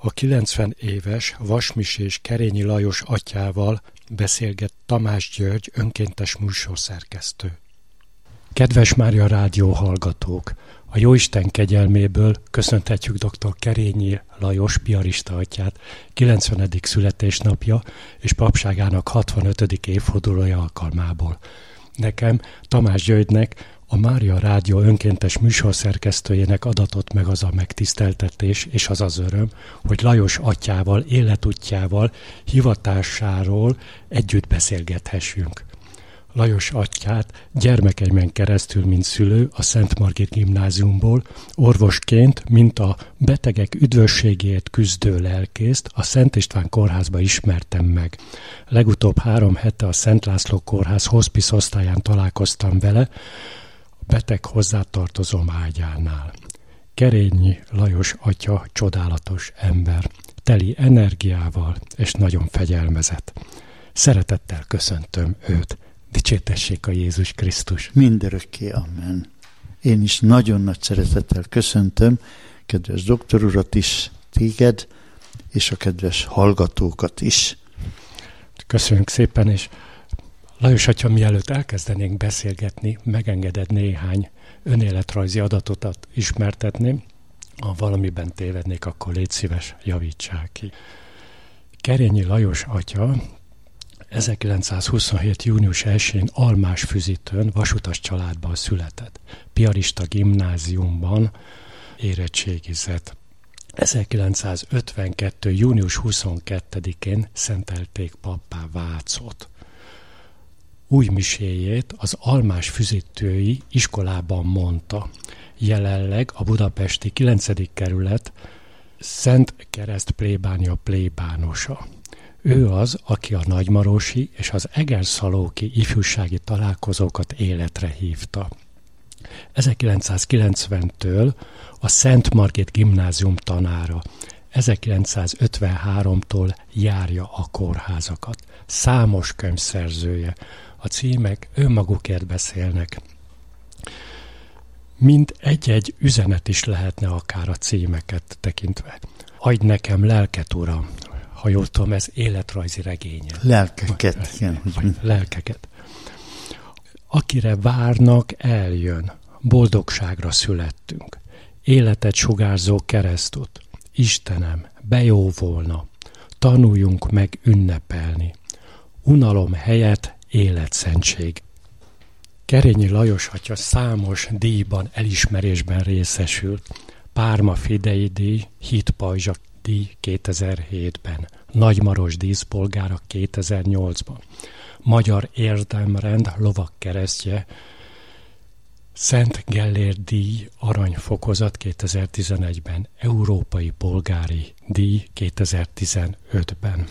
A 90 éves vasmisés Kerényi Lajos atyával beszélget Tamás György, önkéntes műsorszerkesztő. Kedves Mária Rádió hallgatók! A Jóisten kegyelméből köszönhetjük dr. Kerényi Lajos piarista atyát 90. születésnapja és papságának 65. évfordulója alkalmából. Nekem, Tamás Györgynek, a Mária Rádió önkéntes műsorszerkesztőjének adatott meg az a megtiszteltetés és az az öröm, hogy Lajos atyával, életútjával, hivatásáról együtt beszélgethessünk. Lajos atyát gyermekeimen keresztül, mint szülő a Szent Margit Gimnáziumból, orvosként, mint a betegek üdvösségéért küzdő lelkészt a Szent István kórházba ismertem meg. Legutóbb 3 hete a Szent László kórház hospice osztályán találkoztam vele, a beteg hozzátartozom ágyánál. Kerényi Lajos atya csodálatos ember, teli energiával és nagyon fegyelmezett. Szeretettel köszöntöm őt. Dicsértessék a Jézus Krisztus! Mindörökké, amen. Én is nagyon nagy szeretettel köszöntöm kedves doktor urat is, téged, és a kedves hallgatókat is. Köszönjük szépen, és Lajos atya, mielőtt elkezdenénk beszélgetni, megengeded néhány önéletrajzi adatot ismertetni. Ha valamiben tévednék, akkor légy szíves, javítsák ki. Kerényi Lajos atya 1927. június 1-én Almásfüzitőn vasutas családban született. Piarista gimnáziumban érettségizett. 1952. június 22-én szentelték pappá Vácot. Új miséjét az Almásfüzitői iskolában mondta. Jelenleg a budapesti 9. kerület Szent Kereszt plébánia plébánosa. Ő az, aki a nagymarosi és az egerszalóki ifjúsági találkozókat életre hívta. 1990-től a Szent Margit Gimnázium tanára, 1953-tól járja a kórházakat. Számos könyv szerzője. A címek önmagukért beszélnek. Mind egy-egy üzenet is lehetne akár a címeket tekintve. Adj nekem lelket, Uram! Ha jól tudom, ez életrajzi regénye. Lelkeket, igen. Lelkeket. Akire várnak, eljön. Boldogságra születtünk. Életet sugárzó keresztút. Istenem, bejóvolna. Tanuljunk meg ünnepelni. Unalom helyett életszentség. Kerényi Lajos atya számos díjban, elismerésben részesült. Párma Fidei díj, Hitpajzsa díj 2007-ben, Nagymaros díszpolgára 2008-ban, Magyar Érdemrend lovagkeresztje, Szent Gellért díj aranyfokozat 2011-ben, Európai Polgári díj 2015-ben.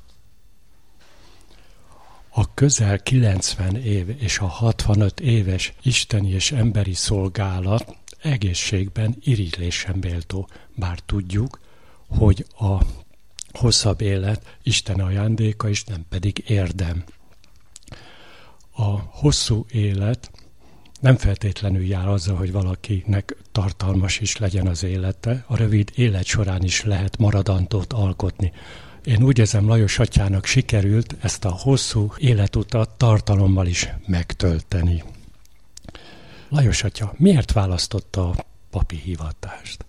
A közel 90 év és a 65 éves isteni és emberi szolgálat egészségben irigylésen méltó, bár tudjuk, hogy a hosszabb élet Isten ajándéka is, nem pedig érdem. A hosszú élet nem feltétlenül jár azzal, hogy valakinek tartalmas is legyen az élete, a rövid élet során is lehet maradantót alkotni. Én úgy érzem, Lajos atyának sikerült ezt a hosszú életutat tartalommal is megtölteni. Lajos atya, miért választotta a papi hivatást?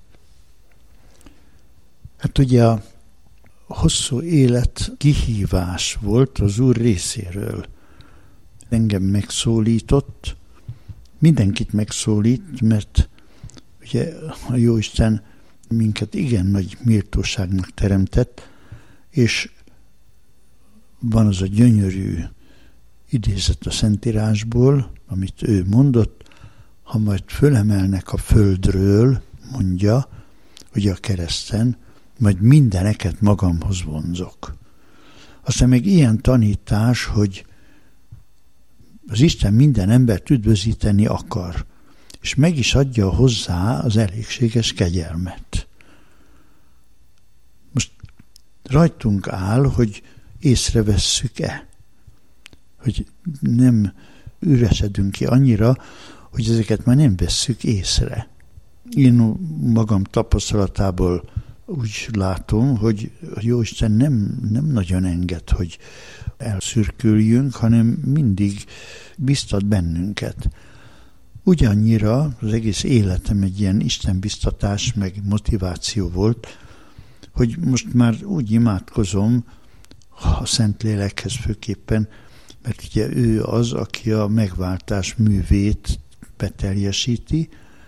Hát ugye a hosszú élet kihívás volt az Úr részéről. Engem megszólított, mindenkit megszólít, mert ugye a Jóisten minket igen nagy méltóságnak teremtett, és van az a gyönyörű idézet a Szentírásból, amit ő mondott, ha majd fölemelnek a földről, mondja, ugye a kereszten, majd mindeneket magamhoz vonzok. Aztán még ilyen tanítás, hogy az Isten minden embert üdvözíteni akar, és meg is adja hozzá az elégséges kegyelmet. Most rajtunk áll, hogy észrevesszük-e, hogy nem üresedünk ki annyira, hogy ezeket már nem vesszük észre. Én magam tapasztalatából úgy látom, hogy a Jóisten nem nagyon enged, hogy elszürküljünk, hanem mindig biztat bennünket. Ugyannyira az egész életem egy ilyen istenbiztatás, meg motiváció volt, hogy most már úgy imádkozom a Szentlélekhez főképpen, mert ugye ő az, aki a megváltás művét beteljesíti,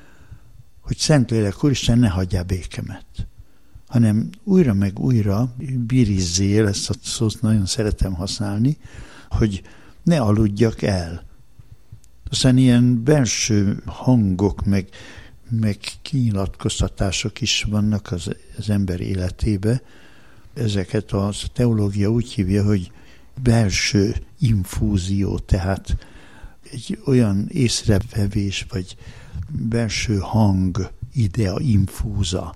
hogy Szentlélek Úristen, ne hagyjál békemet, hanem újra meg újra birizzél, ezt a szót nagyon szeretem használni, hogy ne aludjak el. Aztán ilyen belső hangok, meg kinyilatkoztatások is vannak az ember életébe. Ezeket a teológia úgy hívja, hogy belső infúzió, tehát egy olyan észrevevés, vagy belső hang, idea infúza,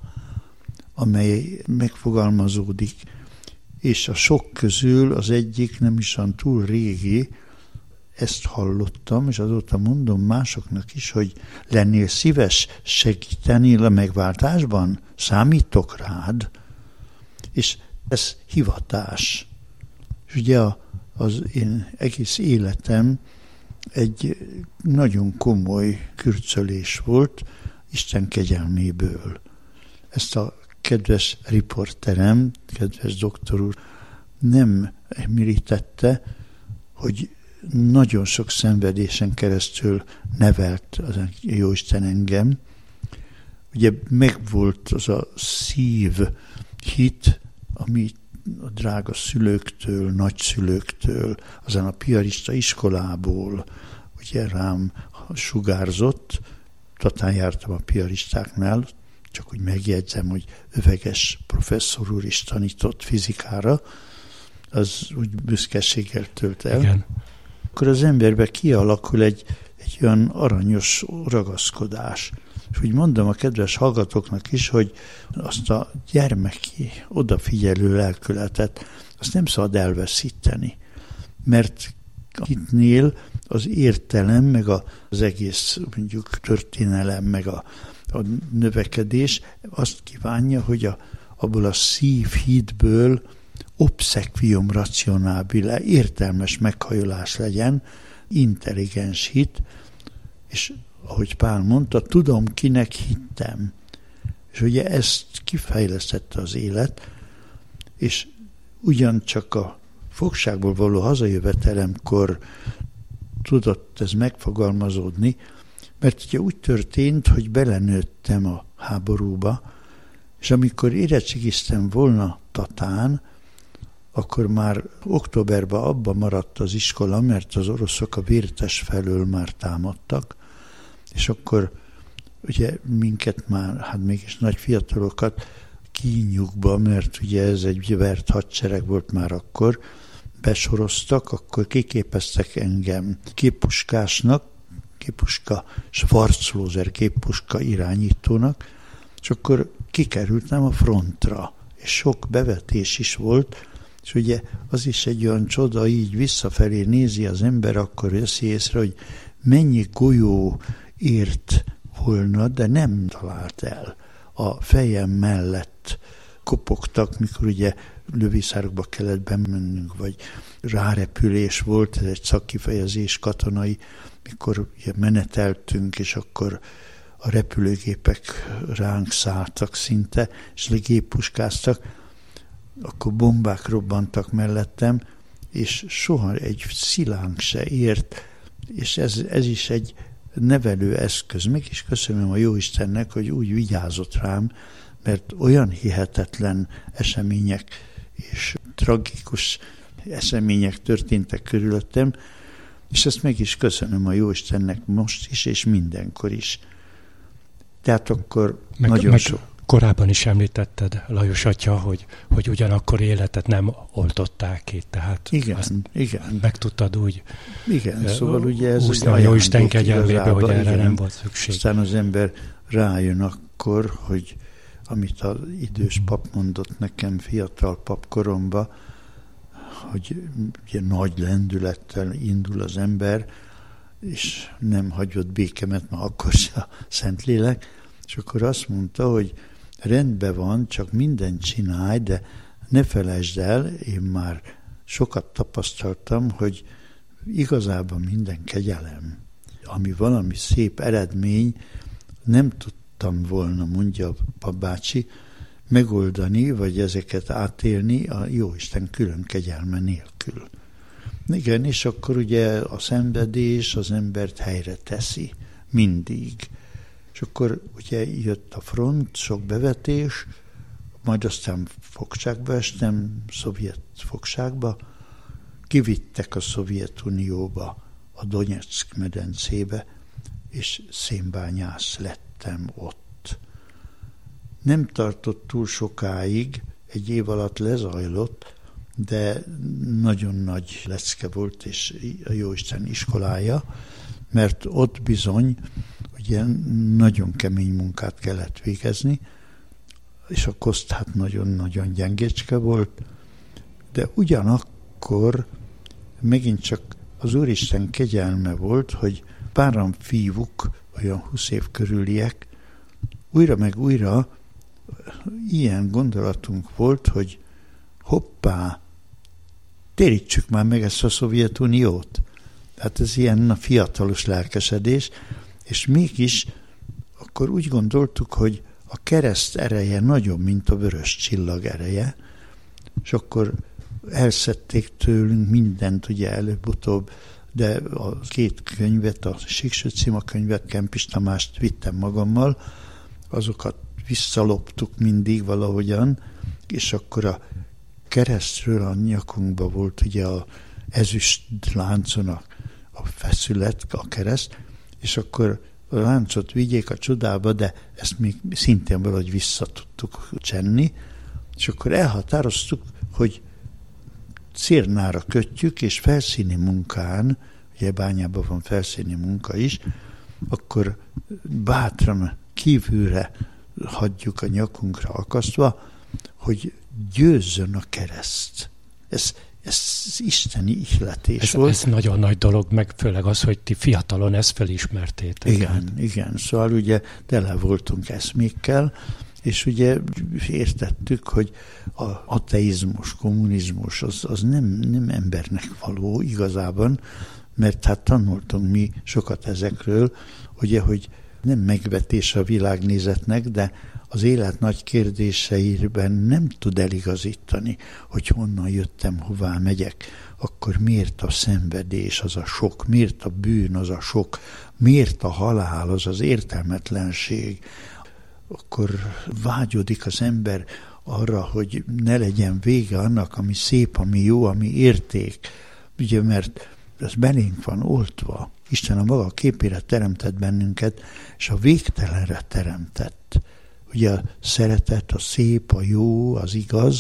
amely megfogalmazódik, és a sok közül az egyik nem is olyan túl régi, ezt hallottam, és azóta mondom másoknak is, hogy lennél szíves segíteni a megváltásban? Számítok rád? És ez hivatás. És ugye az én egész életem egy nagyon komoly kürcölés volt Isten kegyelméből. Ezt a kedves riporterem, kedves doktor úr nem említette, hogy nagyon sok szenvedésen keresztül nevelt az Jóisten engem. Ugye megvolt az a szív hit, ami a drága szülőktől, nagyszülőktől, azon a piarista iskolából ugye rám sugárzott. Tatán jártam a piaristáknál, csak úgy megjegyzem, hogy Öveges professzor úr is tanított fizikára, az úgy büszkeséggel tölt el. Igen. Akkor az emberbe kialakul egy olyan aranyos ragaszkodás. És úgy mondom a kedves hallgatóknak is, hogy azt a gyermeki, odafigyelő lelkületet, azt nem szabad elveszíteni. Mert hitnél az értelem, meg az egész mondjuk történelem, meg a növekedés azt kívánja, hogy abból a szívhitből obsequium rationabile, értelmes meghajolás legyen, intelligens hit, és ahogy Pál mondta, tudom, kinek hittem. És ugye ezt kifejlesztette az élet, és ugyancsak a fogságból való hazajövetelemkor tudott ez megfogalmazódni, mert ugye úgy történt, hogy belenőttem a háborúba, és amikor érettségiztem volna Tatán, akkor már októberben abba maradt az iskola, mert az oroszok a Vértes felől már támadtak, és akkor ugye minket már, hát mégis nagy fiatalokat kínjukba, mert ugye ez egy vert hadsereg volt már akkor, besoroztak, akkor kiképeztek engem géppuskásnak, géppuska, Schwarzlózer géppuska irányítónak, és akkor kikerültem a frontra, és sok bevetés is volt, és ugye az is egy olyan csoda, így visszafelé nézi az ember, akkor veszi észre, hogy mennyi golyó ért volna, de nem talált el. A fejem mellett kopogtak, mikor ugye lövészárokba kellett bemennünk, vagy rárepülés volt, ez egy szakkifejezés katonai, mikor ugye meneteltünk, és akkor a repülőgépek ránk szálltak szinte, és géppuskáztak, akkor bombák robbantak mellettem, és soha egy szilánk se ért, és ez is egy nevelő eszköz. Mégis köszönöm a Jóistennek, hogy úgy vigyázott rám, mert olyan hihetetlen események és tragikus események történtek körülöttem, és ezt meg is köszönöm a Jóistennek most is, és mindenkor is. Tehát akkor nagyon sok. Korábban is említetted, Lajos atya, hogy ugyanakkor életet nem oltották ki, tehát igen. meg tudtad úgy szóval ugye ez úszni a Jóisten kegyelmébe, hogy erre nem volt szükség. Aztán az ember rájön akkor, hogy amit az idős pap mondott nekem fiatal papkoromba, hogy ugye nagy lendülettel indul az ember, és nem hagyott békemet, ma akkor se a Szentlélek, és akkor azt mondta, hogy rendben van, csak mindent csinálj, de ne felejtsd el, én már sokat tapasztaltam, hogy igazából minden kegyelem, ami valami szép eredmény, nem tudtam volna, mondja a papbácsi, megoldani, vagy ezeket átélni a Jóisten külön kegyelme nélkül. Igen, és akkor ugye a szenvedés az embert helyre teszi, mindig. És akkor ugye jött a front, sok bevetés, majd aztán fogságba estem, szovjet fogságba, kivittek a Szovjetunióba, a Donyeck medencébe, és szénbányász lettem ott. Nem tartott túl sokáig, egy év alatt lezajlott, de nagyon nagy lecke volt, és a Jóisten iskolája, mert ott bizony ugye nagyon kemény munkát kellett végezni, és a koszt hát nagyon-nagyon gyengécske volt, de ugyanakkor megint csak az Úristen kegyelme volt, hogy páran fívuk, olyan 20 év körüliek, újra meg újra ilyen gondolatunk volt, hogy hoppá, térítsük már meg ezt a Szovjetuniót. Tehát ez ilyen fiatalos lelkesedés, és mégis akkor úgy gondoltuk, hogy a kereszt ereje nagyobb, mint a vörös csillag ereje, és akkor elszedték tőlünk mindent, ugye előbb-utóbb, de a 2 könyvet, a Síkső címa könyvet, Kempis Tamást vittem magammal, azokat visszaloptuk mindig valahogyan, és akkor a keresztről a nyakunkba volt ugye a ezüst láncon a feszület, a kereszt, és akkor a láncot vigyék a csodába, de ezt még szintén valahogy vissza tudtuk csenni, és akkor elhatároztuk, hogy cérnára kötjük, és felszíni munkán, ugye bányában van felszíni munka is, akkor bátran kívülre hagyjuk a nyakunkra akasztva, hogy győzzön a kereszt. Ez isteni ihletés volt. Ez nagyon nagy dolog, meg főleg az, hogy ti fiatalon ezt felismertétek. Igen. Szóval ugye tele voltunk eszmékkel, és ugye értettük, hogy az ateizmus, kommunizmus az nem embernek való igazában, mert hát tanultunk mi sokat ezekről, ugye, hogy nem megvetés a világnézetnek, de az élet nagy kérdéseiben nem tud eligazítani, hogy honnan jöttem, hová megyek, akkor miért a szenvedés az a sok, miért a bűn az a sok, miért a halál az az értelmetlenség. Akkor vágyodik az ember arra, hogy ne legyen vége annak, ami szép, ami jó, ami érték. Ugye, mert ez belénk van oltva. Isten a maga képére teremtett bennünket, és a végtelenre teremtett. Ugye a szeretet, a szép, a jó, az igaz,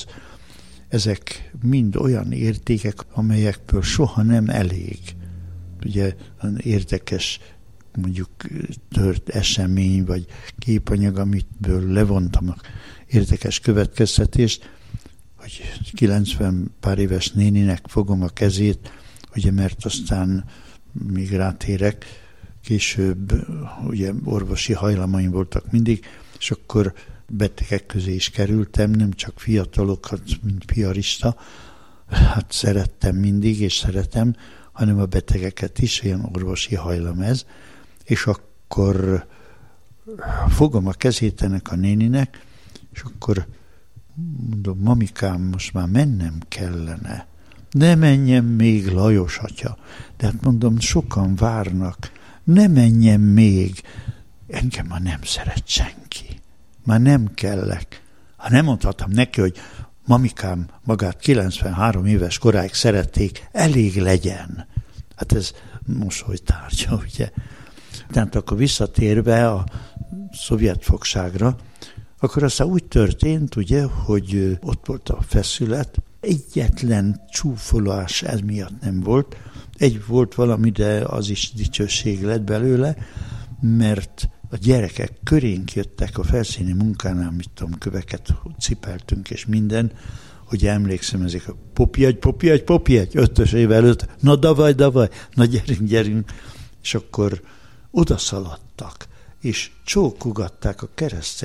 ezek mind olyan értékek, amelyekből soha nem elég. Ugye érdekes, mondjuk tört esemény, vagy képanyag, amitből levontam a érdekes következtetést, hogy 90 pár éves néninek fogom a kezét, ugye, mert aztán még rátérek, később ugye orvosi hajlamaim voltak mindig, és akkor betegek közé is kerültem, nem csak fiatalokat, mint piarista, hát szerettem mindig, és szeretem, hanem a betegeket is, ilyen orvosi hajlam ez, és akkor fogom a kezét ennek a néninek, és akkor mondom, mamikám, most már mennem kellene. Ne menjen még, Lajos atya. De hát mondom, sokan várnak. Ne menjen még. Engem már nem szeret senki. Már nem kellek. Ha nem mondhatom neki, hogy mamikám magát 93 éves koráig szerették, elég legyen. Hát ez mosolytárgya, ugye. Tehát akkor visszatérve a szovjet fogságra, akkor aztán úgy történt, ugye, hogy ott volt a feszület, egyetlen csúfolás ez miatt nem volt. Egy volt valami, de az is dicsőség lett belőle, mert a gyerekek körénk jöttek a felszíni munkánál, mit tudom, köveket cipeltünk és minden, hogy emlékszem, ezek a popjegy, 5-ös év előtt, na davaj, na gyerünk, és akkor odaszaladtak, és csókogatták a keresztet,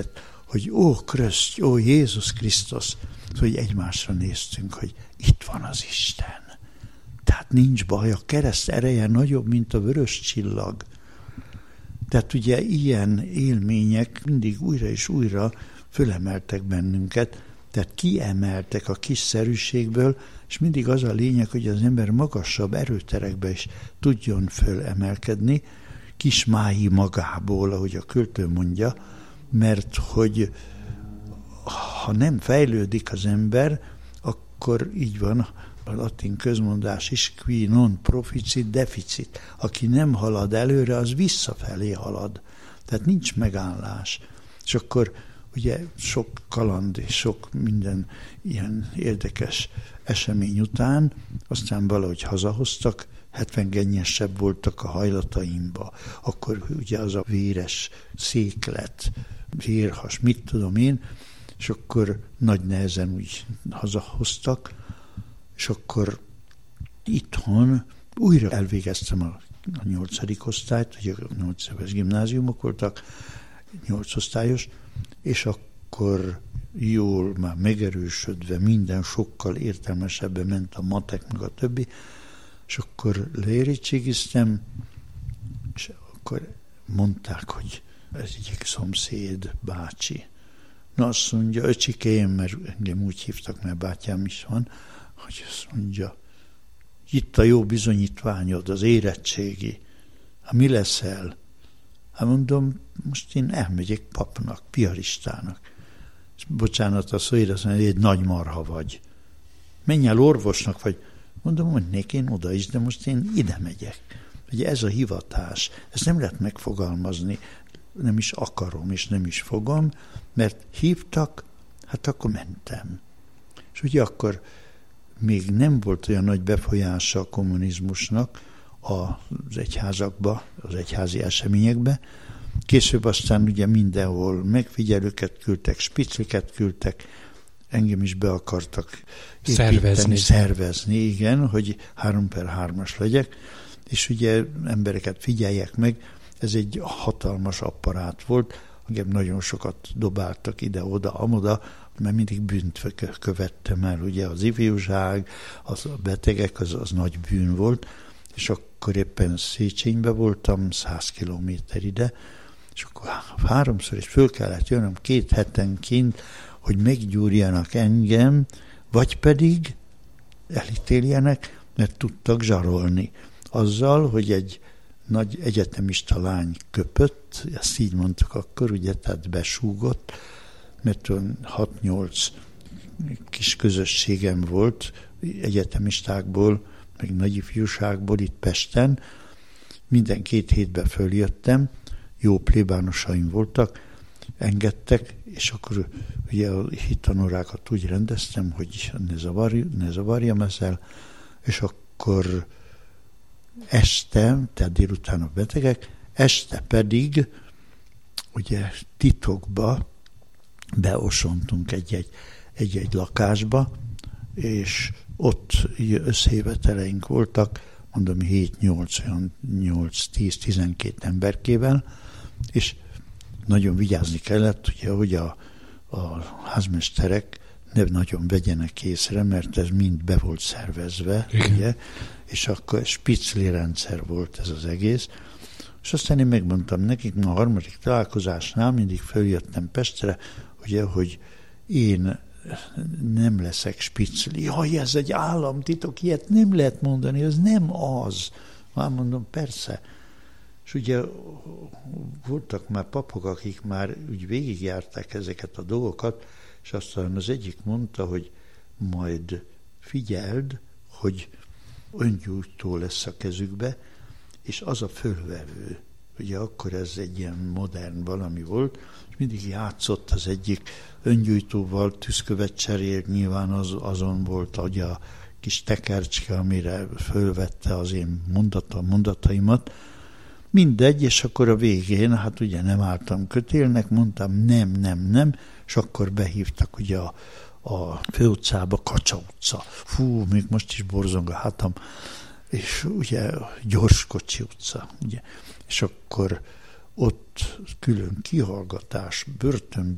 hogy ó Kröszt, ó Jézus Krisztus, hogy egymásra néztünk, hogy itt van az Isten. Tehát nincs baj, a kereszt ereje nagyobb, mint a vörös csillag. Tehát ugye ilyen élmények mindig újra és újra fölemeltek bennünket, tehát kiemeltek a kiszerűségből, és mindig az a lényeg, hogy az ember magasabb erőterekbe is tudjon fölemelkedni, kis mái magából, ahogy a költő mondja, mert hogy ha nem fejlődik az ember, akkor így van a latin közmondás is, qui non proficit deficit. Aki nem halad előre, az visszafelé halad. Tehát nincs megállás. És akkor ugye sok kaland és sok minden ilyen érdekes esemény után, aztán valahogy hazahoztak, 70 gennyesebb voltak a hajlataimba. Akkor ugye az a véres széklet, vérhas, mit tudom én, és akkor nagy nehezen úgy hazahoztak, és akkor itthon újra elvégeztem a 8. osztályt, ugye 8 éves gimnáziumok voltak, 8 osztályos, és akkor jól már megerősödve minden sokkal értelmesebben ment a matek, meg a többi, és akkor leérettségiztem, és akkor mondták, hogy ez egyik szomszéd bácsi. Na azt mondja, öcsikém, mert engem úgy hívtak, mert bátyám is van, hogy azt mondja, itt a jó bizonyítványod, az érettségi. Hát mi leszel? Hát mondom, most én elmegyek papnak, piaristának. És bocsánat, a szóért azt mondja, egy nagy marha vagy. Menj el orvosnak vagy. Mondom, mondnék én oda is, de most én ide megyek. Ugye ez a hivatás, ezt nem lehet megfogalmazni, nem is akarom, és nem is fogom, mert hívtak, hát akkor mentem. És ugye akkor még nem volt olyan nagy befolyása a kommunizmusnak az egyházakba, az egyházi eseményekbe. Később aztán ugye mindenhol megfigyelőket küldtek, spicliket küldtek, engem is be akartak szervezni, igen, hogy 3x3-as legyek, és ugye embereket figyeljek meg, ez egy hatalmas apparát volt, engem nagyon sokat dobáltak ide-oda, amoda, mert mindig bűnt követtem el, ugye az ifjúság, a betegek, az nagy bűn volt, és akkor éppen Széchenyben voltam, 100 kilométer ide, és akkor 3-szor is föl kellett jönnöm 2 hetenként, hogy meggyúrjanak engem, vagy pedig elítéljenek, mert tudtak zsarolni. Azzal, hogy egy nagy egyetemista lány köpött, ezt így mondtuk akkor, ugye, tehát besúgott, mert 6-8 kis közösségem volt egyetemistákból, meg nagyifjúságból itt Pesten. Minden 2 hétben följöttem, jó plébánosaim voltak, engedtek, és akkor ugye a hittanorákat úgy rendeztem, hogy ne zavarjam ezzel, és akkor este, tehát délután a betegek, este pedig ugye titokba beosontunk egy lakásba, és ott összejöveteleink voltak, mondom 7-8, olyan 8-10-12 emberkével, és nagyon vigyázni kellett, ugye, hogy a házmesterek ne nagyon vegyenek észre, mert ez mind be volt szervezve, ugye, és akkor spicli rendszer volt ez az egész. És aztán én megmondtam nekik, a 3. találkozásnál mindig följöttem Pestre, ugye, hogy én nem leszek spicli. Jaj, ez egy államtitok, ilyet nem lehet mondani, ez nem az. Már mondom, persze. És ugye voltak már papok, akik már úgy végigjárták ezeket a dolgokat, és aztán az egyik mondta, hogy majd figyeld, hogy öngyújtó lesz a kezükbe, és az a fölvevő. Ugye akkor ez egy ilyen modern valami volt, és mindig játszott az egyik öngyújtóval, tűzkövet cserélt, nyilván azon volt ugye a kis tekercske, amire fölvette az én mondataimat. Mindegy, és akkor a végén, hát ugye nem álltam kötélnek, mondtam nem, és akkor behívtak ugye a főutcába, Kacsa utca. Fú, még most is borzong a hátam. És ugye Gyorskocsi utca, ugye. És akkor ott külön kihallgatás, börtönbe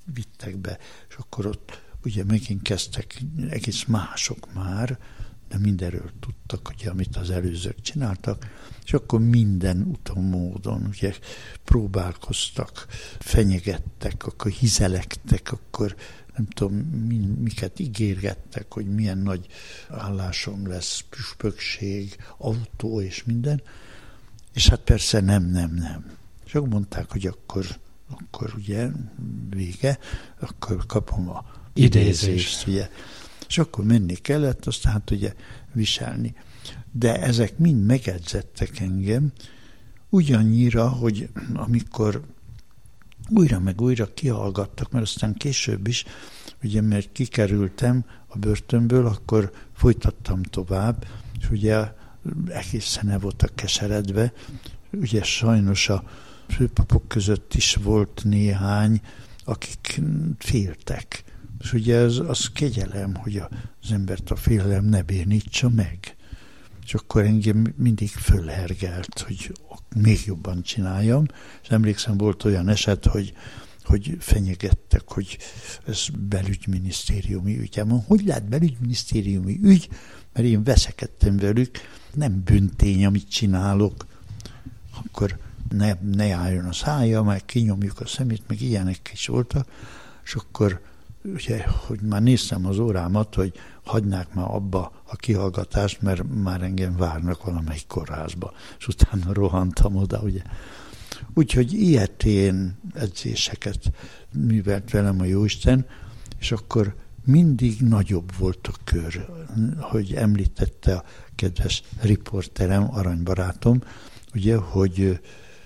vittek be, és akkor ott ugye megint kezdtek, egész mások már, de mindenről tudtak, ugye, amit az előzők csináltak, és akkor minden utómódon ugye próbálkoztak, fenyegettek, akkor hizelektek, akkor nem tudom, miket ígérgettek, hogy milyen nagy állásom lesz, püspökség, autó és minden, és hát persze nem. És akkor mondták, hogy akkor ugye vége, akkor kapom a idézést, ugye. És akkor menni kellett, aztán hát ugye viselni. De ezek mind megedzettek engem, ugyannyira, hogy amikor újra meg újra kihallgattak, mert aztán később is, ugye, mert kikerültem a börtönből, akkor folytattam tovább, és ugye egészen el voltak keseredve, ugye sajnos a főpapok között is volt néhány, akik féltek. És ugye az kegyelem, hogy az embert a félelem ne bénítsa meg. És akkor engem mindig fölhergelt, hogy még jobban csináljam. És emlékszem, volt olyan eset, hogy fenyegettek, hogy ez belügyminisztériumi ügy. Mondom, hogy lehet belügyminisztériumi ügy? Mert én veszekedtem velük, nem büntény, amit csinálok. Akkor ne álljon a szája, meg kinyomjuk a szemét, meg ilyenek is voltak. És akkor ugye, hogy már néztem az órámat, hogy hagynák már abba a kihallgatást, mert már engem várnak valamelyik kórházba. És utána rohantam oda, ugye. Úgyhogy ilyetén edzéseket művelt velem a Jóisten, és akkor mindig nagyobb volt a kör, hogy említette a kedves riporterem, aranybarátom, ugye, hogy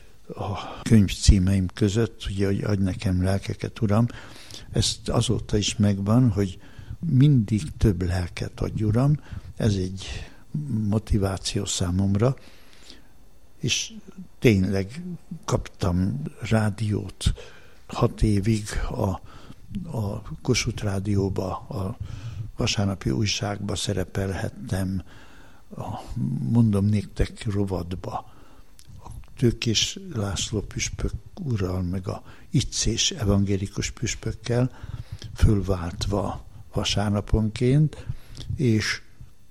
a könyv címeim között, ugye, hogy adj nekem lelkeket, Uram, ezt azóta is megvan, hogy mindig több lelket adj, Uram, ez egy motiváció számomra, és tényleg kaptam rádiót 6 évig a Kossuth Rádióba, a vasárnapi újságba szerepelhettem, mondom néktek rovatba, a Tőkés László püspök úrral, meg a Iccés evangélikus püspökkel fölváltva vasárnaponként, és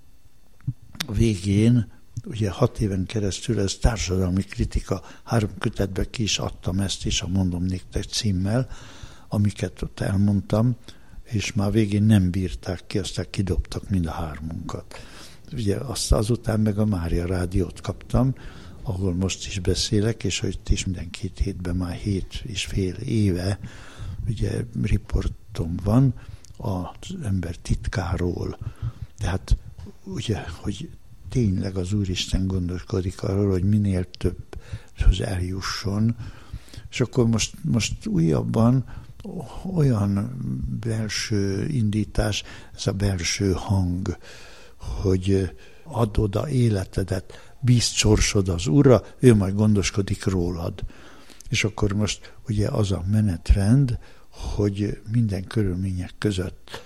a végén, ugye 6 éven keresztül ez társadalmi kritika, 3 kötetben ki is adtam ezt is, a Mondom néktek címmel, amiket ott elmondtam, és már végén nem bírták ki, aztán kidobtak mind a 3-unkat. Ugye azután meg a Mária Rádiót kaptam, ahol most is beszélek, és hogy is minden 2 hétben már 7,5 éve ugye riportom van az ember titkáról. Tehát ugye, hogy tényleg az Úristen gondoskodik arról, hogy minél többhöz eljusson, és akkor most újabban olyan belső indítás, ez a belső hang, hogy add oda életedet, bízd sorsod az Úrra, ő majd gondoskodik rólad. És akkor most ugye az a menetrend, hogy minden körülmények között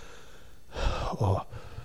a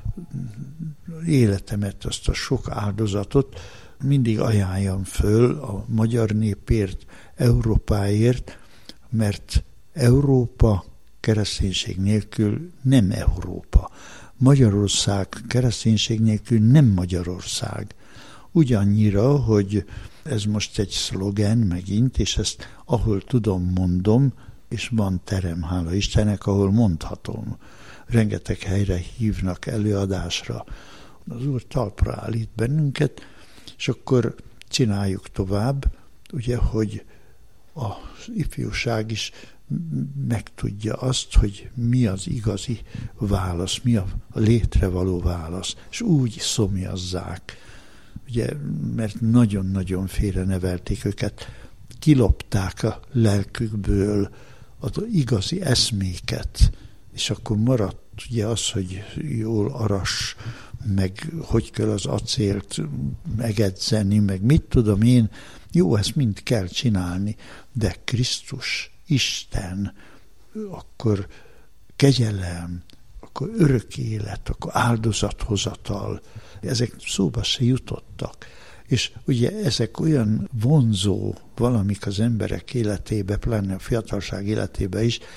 életemet, azt a sok áldozatot mindig ajánljam föl a magyar népért, Európáért, mert Európa kereszténység nélkül nem Európa. Magyarország kereszténység nélkül nem Magyarország. Ugyannyira, hogy ez most egy szlogen megint, és ezt ahol tudom, mondom, és van terem, hála Istennek, ahol mondhatom. Rengeteg helyre hívnak előadásra. Az Úr talpra állít bennünket, és akkor csináljuk tovább, ugye, hogy az ifjúság is megtudja azt, hogy mi az igazi válasz, mi a létre való válasz, és úgy szomjazzák, ugye, mert nagyon-nagyon félrenevelték őket, kilopták a lelkükből az igazi eszméket, és akkor maradt ugye az, hogy jól aras, meg hogy kell az acélt megedzeni, meg mit tudom én, jó, ezt mind kell csinálni, de Krisztus, Isten, akkor kegyelem, akkor örök élet, akkor áldozathozatal, ezek szóba se jutottak. És ugye ezek olyan vonzó valamik az emberek életébe, pláne a fiatalság életébe is,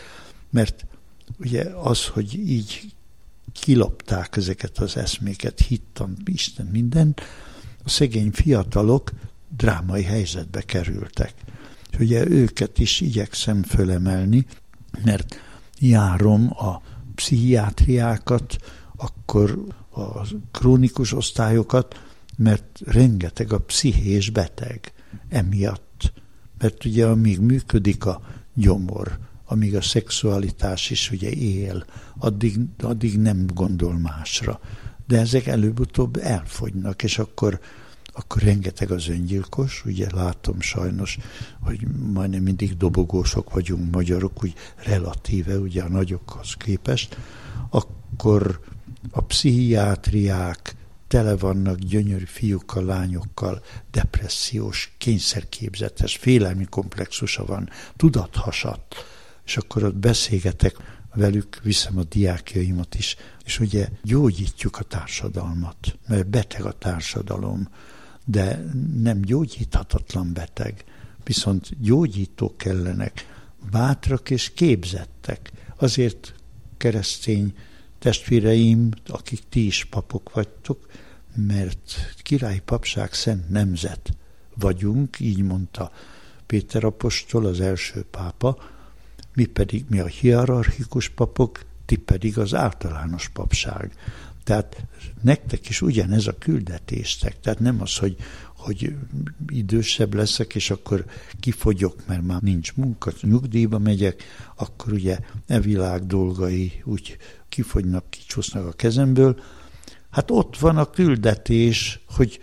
Mert ugye az, hogy így kilopták ezeket az eszméket, hittan, Isten, minden, a szegény fiatalok drámai helyzetbe kerültek. És ugye őket is igyekszem fölemelni, mert járom a pszichiátriákat, akkor a krónikus osztályokat, mert rengeteg a pszichés beteg emiatt. Mert ugye amíg működik a gyomor, amíg a szexualitás is ugye él, addig nem gondol másra. De ezek előbb-utóbb elfogynak, és akkor rengeteg az öngyilkos, ugye látom sajnos, hogy majdnem mindig dobogósok vagyunk magyarok, úgy relatíve, ugye a nagyokhoz képest, akkor a pszichiátriák tele vannak gyönyörű fiúkkal, lányokkal, depressziós, kényszerképzetes, félelmi komplexusa van, tudathasadt, és akkor ott beszélgetek velük, viszem a diákjaimat is, és ugye gyógyítjuk a társadalmat, mert beteg a társadalom, de nem gyógyíthatatlan beteg, viszont gyógyítók kellenek, bátrak és képzettek. Azért keresztény testvéreim, akik ti is papok vagytok, mert királyi papság szent nemzet vagyunk, így mondta Péter apostol, az első pápa, mi a hierarchikus papok, ti pedig az általános papság. Tehát nektek is ugyanez a küldetéstek. Tehát nem az, hogy idősebb leszek, és akkor kifogyok, mert már nincs munka, nyugdíjba megyek, akkor ugye világ dolgai úgy kifogynak, kicsúsznak a kezemből. Hát ott van a küldetés, hogy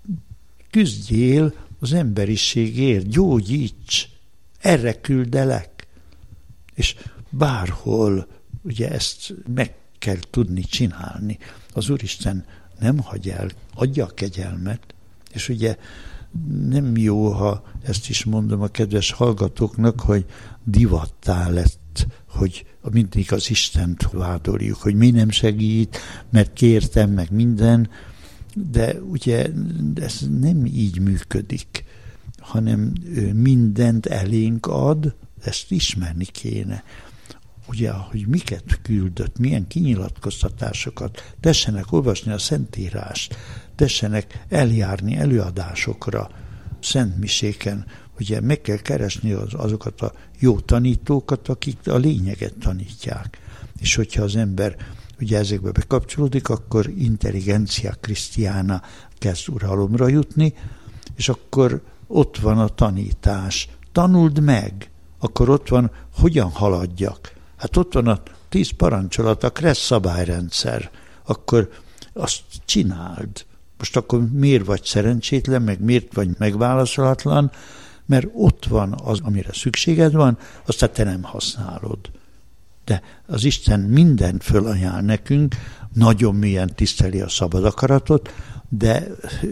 küzdjél az emberiségért, gyógyíts, erre küldelek. És bárhol ugye ezt meg kell tudni csinálni. Az Úristen nem hagy el, adja a kegyelmet, és ugye nem jó, ha ezt is mondom a kedves hallgatóknak, hogy divattá lett, hogy mindig az Istent vádoljuk, hogy mi nem segít, mert kértem, meg minden, de ugye ez nem így működik, hanem ő mindent elénk ad, ezt ismerni kéne. Ugye, hogy miket küldött, milyen kinyilatkoztatásokat, tessenek olvasni a Szentírást, tessenek eljárni előadásokra, szentmiséken, ugye meg kell keresni azokat a jó tanítókat, akik a lényeget tanítják. És hogyha az ember ugye ezekbe bekapcsolódik, akkor intelligencia Christiana kezd uralomra jutni, és akkor ott van a tanítás. Tanuld meg, akkor ott van, hogyan haladjak. Hát ott van a 10 parancsolat, a kressz szabályrendszer, akkor azt csináld. Most akkor miért vagy szerencsétlen, meg miért vagy megválaszolatlan, mert ott van az, amire szükséged van, aztán te nem használod. De az Isten mindent fölajánl nekünk, nagyon mélyen tiszteli a szabad akaratot, de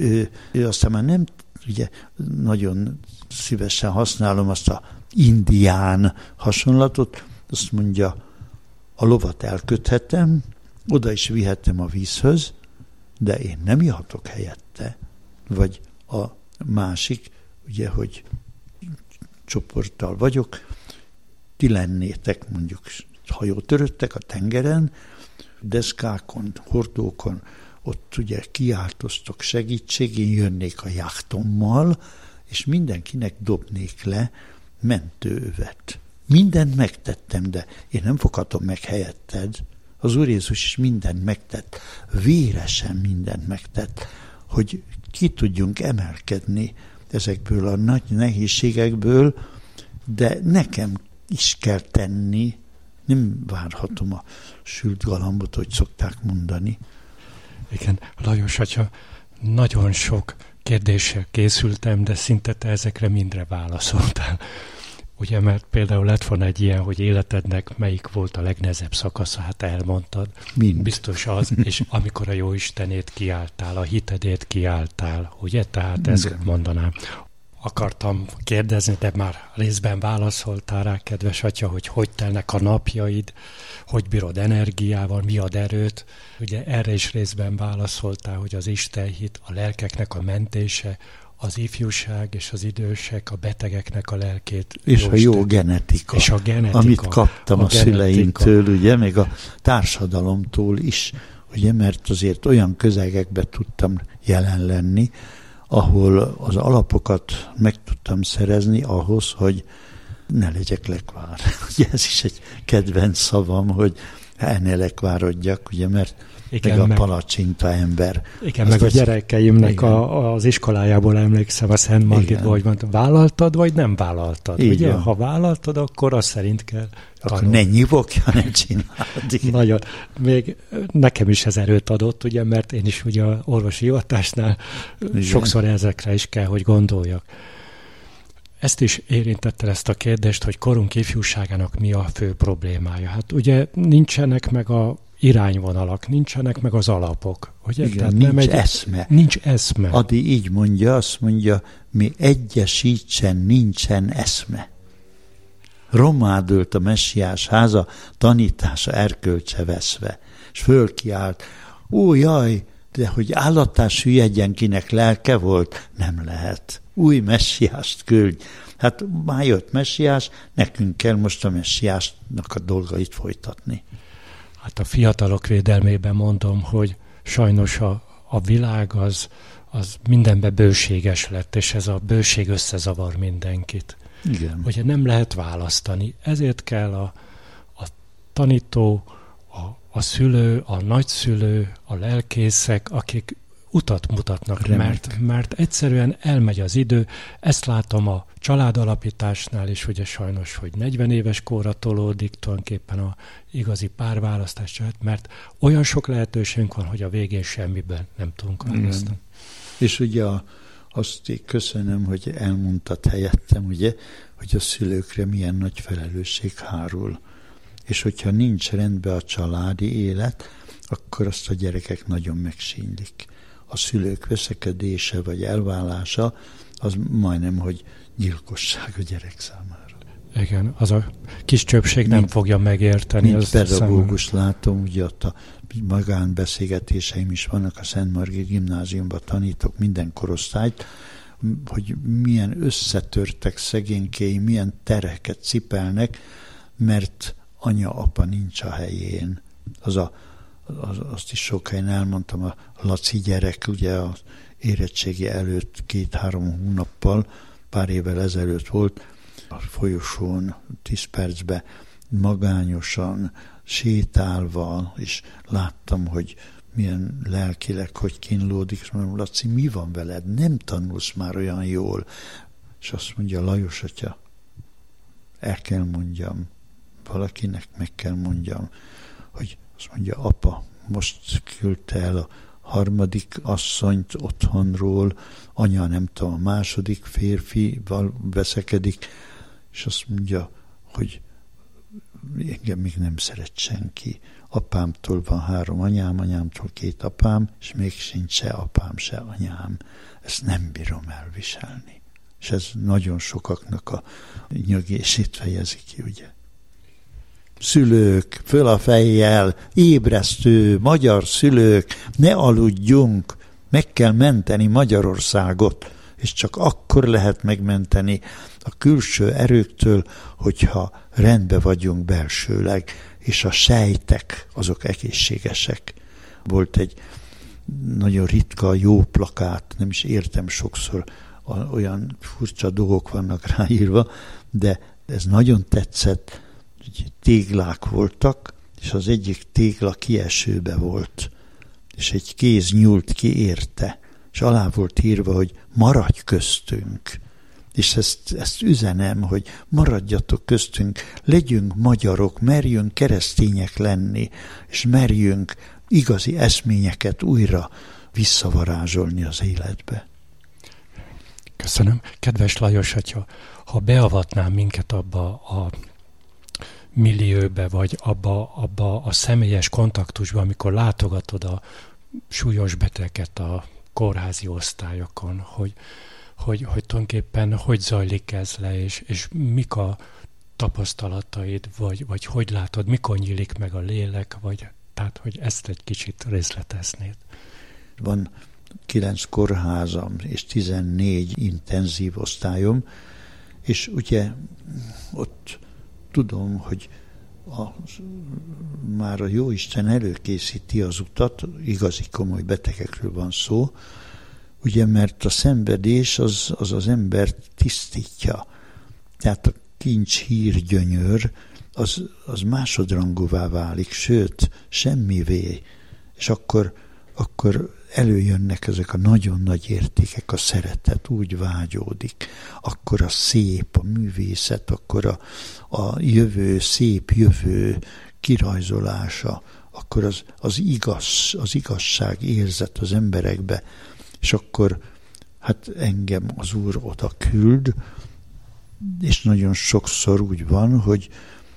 ő aztán már nem, ugye nagyon szívesen használom azt a indián hasonlatot, azt mondja, a lovat elköthetem, oda is vihetem a vízhöz, de én nem ihatok helyette. Vagy a másik, ugye, hogy csoporttal vagyok, ti lennétek mondjuk hajótöröttek a tengeren, deszkákon, hordókon, ott ugye kiáltoztok segítség, én jönnék a jachtommal, és mindenkinek dobnék le mentőövet. Mindent megtettem, de én nem foghatom meg helyetted. Az Úr Jézus is mindent megtett, véresen mindent megtett, hogy ki tudjunk emelkedni ezekből a nagy nehézségekből, de nekem is kell tenni, nem várhatom a sült galambot, hogy szokták mondani. Igen, Lajos atya, nagyon sok kérdéssel készültem, de szinte te ezekre mindre válaszoltál. Ugye, mert például lett volna egy ilyen, hogy életednek melyik volt a legnehezebb szakasza, hát elmondtad. Mind. Biztos az, és amikor a Jóistenét kiálltál, a hitedét kiálltál, ugye? Tehát ezt mondanám. Akartam kérdezni, de már részben válaszoltál rá, kedves atya, hogy telnek a napjaid, hogy bírod energiával, mi ad erőt. Ugye erre is részben válaszoltál, hogy az istenhit, a lelkeknek a mentése, az ifjúság és az idősek, a betegeknek a lelkét. És a jó genetika. És a genetika. Amit kaptam a szüleimtől, ugye, még a társadalomtól is, ugye, mert azért olyan közegekbe tudtam jelen lenni, ahol az alapokat meg tudtam szerezni ahhoz, hogy ne legyek lekvár. Ugye ez is egy kedvenc szavam, hogy ne lekvárodjak, ugye, mert igen, meg a palacsinta ember. Igen, meg a gyerekeimnek az iskolájából emlékszem a Szent Margitból, hogy mondtam, vállaltad, vagy nem vállaltad? Így ugye, van. ha vállaltad, akkor azt szerint kell akkor ne nyivogj, hanem csináld. Nagyon. Még nekem is ez erőt adott, ugye, mert én is ugye a orvosi hivatásnál sokszor ezekre is kell, hogy gondoljak. Ezt is érintette ezt a kérdést, hogy korunk ifjúságának mi a fő problémája. Hát ugye nincsenek meg a irányvonalak, nincsenek meg az alapok. Ugye? Igen, nincs eszme. Nincs eszme. Adi így mondja, azt mondja, mi egyesítsen, nincsen eszme. Rommá dőlt a messiás háza, tanítása erkölcse veszve. És fölkiált, ó jaj, de hogy állattá süllyedjen, kinek lelke volt, nem lehet. Új messiást küldj. Hát már jött messiás, nekünk kell most a messiásnak a dolgait folytatni. Hát a fiatalok védelmében mondom, hogy sajnos a világ az mindenben bőséges lett, és ez a bőség összezavar mindenkit. Igen. Ugye nem lehet választani. Ezért kell a tanító, a szülő, a nagyszülő, a lelkészek, akik utat mutatnak, mert egyszerűen elmegy az idő. Ezt látom a családalapításnál is, ugye sajnos, hogy 40 éves korra tolódik tulajdonképpen a igazi párválasztás, mert olyan sok lehetőségünk van, hogy a végén semmiben nem tudunk választani. És ugye azt köszönöm, hogy elmondtad helyettem, ugye, hogy a szülőkre milyen nagy felelősség hárul. És hogyha nincs rendben a családi élet, akkor azt a gyerekek nagyon megsínylik. A szülők veszekedése vagy elválása, az majdnem, hogy gyilkosság a gyerek számára. Igen, az a kis csöpség nem fogja megérteni. Mint pedagógus látom, ugye ott a magánbeszélgetéseim is vannak, a Szent Margit gimnáziumban tanítok minden korosztályt, hogy milyen összetörtek szegénykéi, milyen terheket cipelnek, mert anya-apa nincs a helyén. Azt is sok helyen elmondtam, a Laci gyerek, ugye az érettségi előtt 2-3 hónappal, pár évvel ezelőtt volt, a folyosón 10 percben magányosan, sétálva, és láttam, hogy milyen lelkileg, hogy kínlódik, és mondom, Laci, mi van veled? Nem tanulsz már olyan jól. És azt mondja, Lajos atya, el kell mondjam, valakinek meg kell mondjam, hogy azt mondja, apa, most küldte el a harmadik asszonyt otthonról, anya nem tudom, a második férfival veszekedik, és azt mondja, hogy engem még nem szeret senki. Apámtól van 3 anyám, anyámtól 2 apám, és még sincs se apám, se anyám. Ezt nem bírom elviselni. És ez nagyon sokaknak a nyögését fejezi ki, ugye. Szülők, föl a fejjel, ébresztő, magyar szülők, ne aludjunk, meg kell menteni Magyarországot, és csak akkor lehet megmenteni a külső erőktől, hogyha rendben vagyunk belsőleg, és a sejtek azok egészségesek. Volt egy nagyon ritka, jó plakát, nem is értem sokszor, olyan furcsa dolgok vannak ráírva, de ez nagyon tetszett, téglák voltak, és az egyik tégla kiesőbe volt, és egy kéz nyúlt ki érte, és alá volt írva, hogy maradj köztünk. És ezt üzenem, hogy maradjatok köztünk, legyünk magyarok, merjünk keresztények lenni, és merjünk igazi eszményeket újra visszavarázsolni az életbe. Köszönöm. Kedves Lajos atya, ha beavatnám minket abba a millióbe, vagy abba a személyes kontaktusba, amikor látogatod a súlyos beteget a kórházi osztályokon, hogy tulajdonképpen hogy zajlik ez le, és mik a tapasztalataid, vagy hogy látod, mikor nyílik meg a lélek, tehát hogy ezt egy kicsit részleteznéd. Van 9 kórházam és 14 intenzív osztályom, és ugye ott tudom, hogy már a Jóisten előkészíti az utat, igazi komoly betegekről van szó, ugye, mert a szenvedés az embert tisztítja. Tehát a kincs hírgyönyör az másodrangúvá válik, sőt, semmivé. És akkor előjönnek ezek a nagyon nagy értékek, a szeretet úgy vágyódik, akkor a szép, a művészet, akkor a jövő, szép jövő kirajzolása, akkor az igazság érzet az emberekbe, és akkor hát engem az Úr oda küld, és nagyon sokszor úgy van, hogy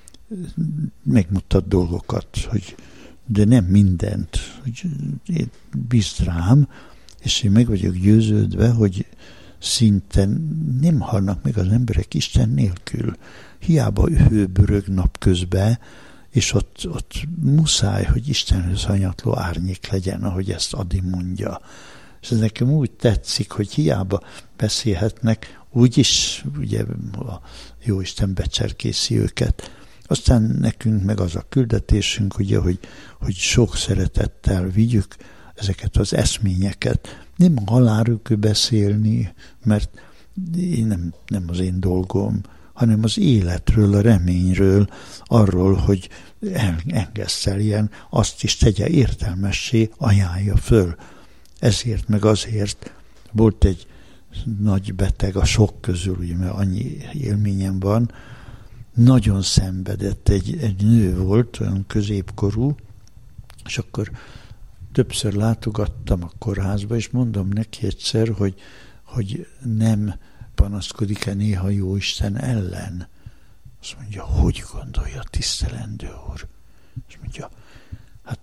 megmutat dolgokat, de nem mindent, hogy bízd rám, és én meg vagyok győződve, hogy szinte nem halnak meg az emberek Isten nélkül. Hiába hőbörög napközben, és ott muszáj, hogy Istenhöz hanyatló árnyék legyen, ahogy ezt Adi mondja. És ez nekem úgy tetszik, hogy hiába beszélhetnek, úgyis ugye a Jóisten becserkészi őket. Aztán nekünk meg az a küldetésünk, ugye, hogy sok szeretettel vigyük ezeket az eszményeket. Nem halálról beszélni, mert nem az én dolgom, hanem az életről, a reményről, arról, hogy engeszteljen, azt is tegye értelmessé, ajánlja föl. Ezért meg azért volt egy nagy beteg a sok közül, ugye, mert annyi élményem van, nagyon szenvedett, egy nő volt, olyan középkorú, és akkor többször látogattam a kórházba, és mondom neki egyszer, hogy nem panaszkodik-e néha Jóisten ellen. Azt mondja, hogy gondolja, tisztelendő Úr? És mondja, hát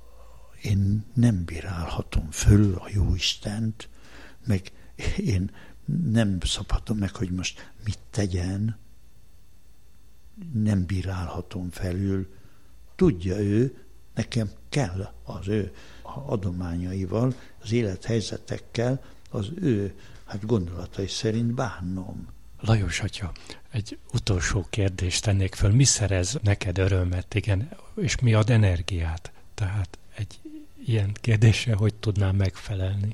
én nem bírálhatom föl a Jóistent, meg én nem szabhatom meg, hogy most mit tegyen, nem bírálhatom felül. Tudja ő, nekem kell az ő adományaival, az élethelyzetekkel, az ő gondolatai szerint bánnom. Lajos atya, egy utolsó kérdést tennék föl. Mi szerez neked örömet, igen, és mi ad energiát? Tehát egy ilyen kérdésre hogy tudnám megfelelni?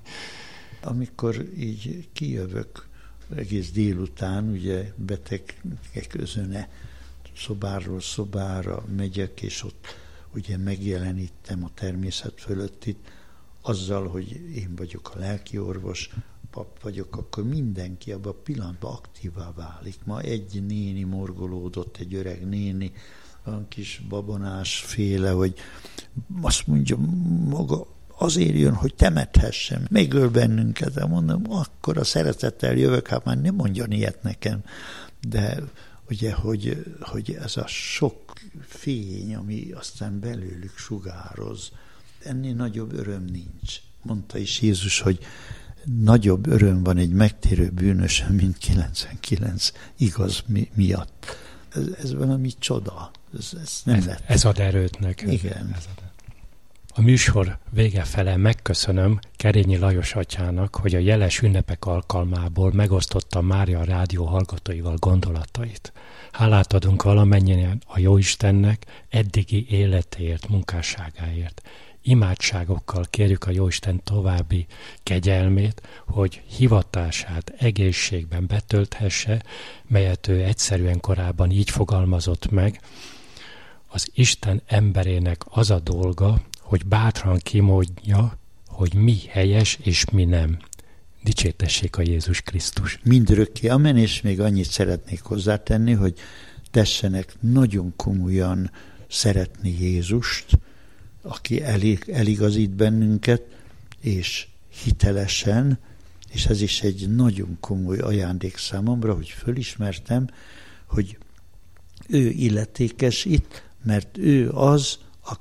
Amikor így kijövök egész délután, ugye betegek özöne, szobáról szobára megyek, és ott ugye megjelenítem a természet fölöttit, azzal, hogy én vagyok a lelkiorvos, pap vagyok, akkor mindenki abban a pillanatban aktívá válik. Ma egy néni morgolódott, egy öreg néni, olyan kis babonás féle, hogy azt mondja maga, azért jön, hogy temethessem, megöl bennünket, de mondom, akkor a szeretettel jövök, hát már nem mondjon ilyet nekem, de ugye, hogy ez a sok fény, ami aztán belőlük sugároz, ennél nagyobb öröm nincs. Mondta is Jézus, hogy nagyobb öröm van egy megtérő bűnösen, mint 99 igaz miatt. Ez valami csoda. Ez ad erőt neked. Igen. A műsor vége fele megköszönöm Kerényi Lajos atyának, hogy a jeles ünnepek alkalmából megosztotta Mária Rádió hallgatóival gondolatait. Hálát adunk valamennyien a Jóistennek eddigi életéért, munkásságáért. Imádságokkal kérjük a Jóisten további kegyelmét, hogy hivatását egészségben betölthesse, melyet ő egyszerűen korábban így fogalmazott meg. Az Isten emberének az a dolga, hogy bátran kimondja, hogy mi helyes és mi nem. Dicsértessék a Jézus Krisztus. Mindörökké amen, és még annyit szeretnék hozzátenni, hogy tessenek nagyon komolyan szeretni Jézust, aki eligazít bennünket, és hitelesen, és ez is egy nagyon komoly ajándék számomra, hogy fölismertem, hogy ő illetékes itt, mert ő az,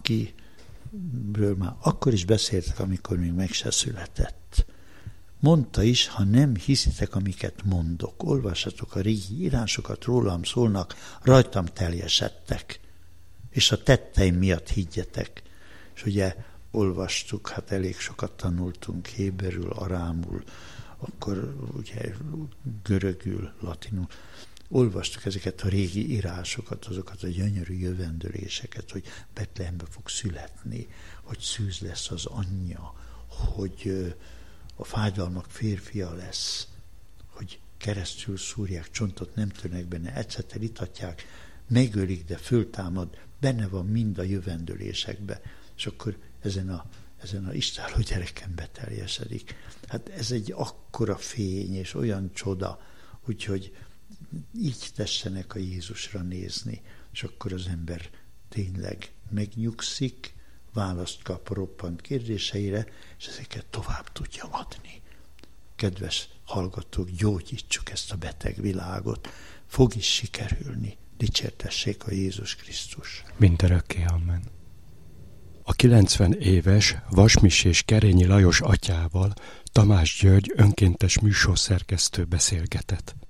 akiről már akkor is beszéltek, amikor még meg se született. Mondta is, ha nem hiszitek, amiket mondok, olvassatok a régi írásokat, rólam szólnak, rajtam teljesedtek, és a tetteim miatt higgyetek. És ugye olvastuk, hát elég sokat tanultunk héberül, arámul, akkor ugye görögül, latinul. Olvastuk ezeket a régi írásokat, azokat a gyönyörű jövendőléseket, hogy Betlehembe fog születni, hogy szűz lesz az anyja, hogy a fájdalmak férfia lesz, hogy keresztül szúrják, csontot nem törnek benne, egyszer itatják, megölik, de föltámad, benne van mind a jövendőlésekbe, és akkor ezen a istáló gyereken beteljesedik. Hát ez egy akkora fény, és olyan csoda, úgyhogy így tessenek a Jézusra nézni, és akkor az ember tényleg megnyugszik, választ kap roppant kérdéseire, és ezeket tovább tudja adni. Kedves hallgatók, gyógyítsuk ezt a beteg világot, fog is sikerülni. Dicsértessék a Jézus Krisztus. Mindörökké, amen. A 90 éves Vasmisés Kerényi Lajos atyával Tamás György önkéntes műsorszerkesztő beszélgetett.